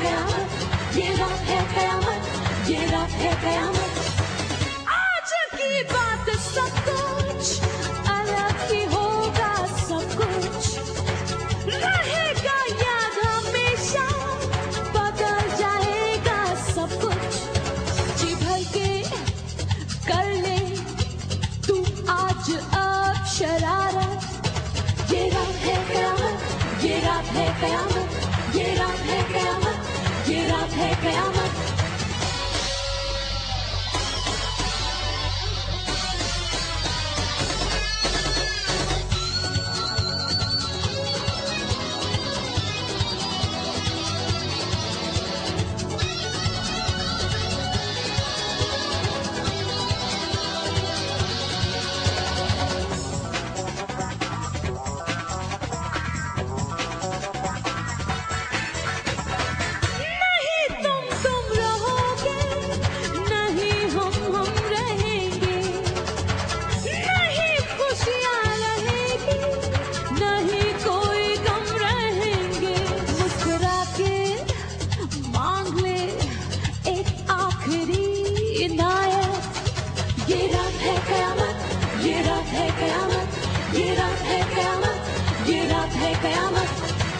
कयामत, ये रात है कयामत, ये रात है कयामत। आज की बात सब कुछ अलग ही होगा, सब कुछ रहेगा याद हमेशा, बदल जाएगा सब कुछ। जी भर के कर ले तू आज अब शरारत, ये रात है कयामत, ये रात है कयामत, ये रात है कयामत, ये रात है कयामत। ये रात है कयामत, ये रात है कयामत, ये रात है कयामत, ये रात है कयामत।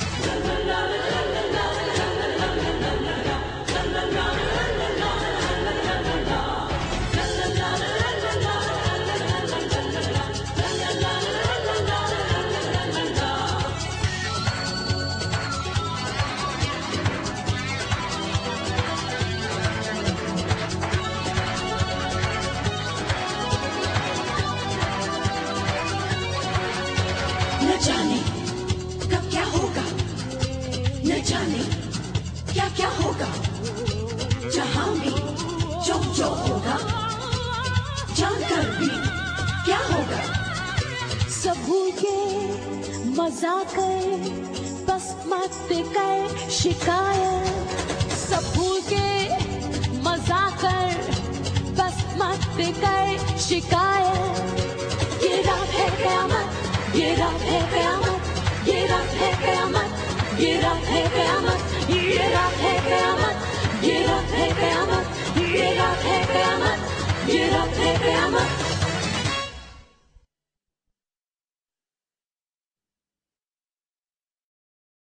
न जाने कब क्या होगा, न जाने क्या क्या होगा, जहां भी जो जो होगा, जानकर भी क्या होगा। सब भूल के मजा कर, बस मत कर शिकायत। सब भूल के मजा कर, बस मत कर शिकायत। ये रात है कयामत, ये रात है कयामत, ये रात है कयामत, ये रात है कयामत, ये रात है कयामत, ये रात है कयामत, ये रात है कयामत, ये रात है कयामत।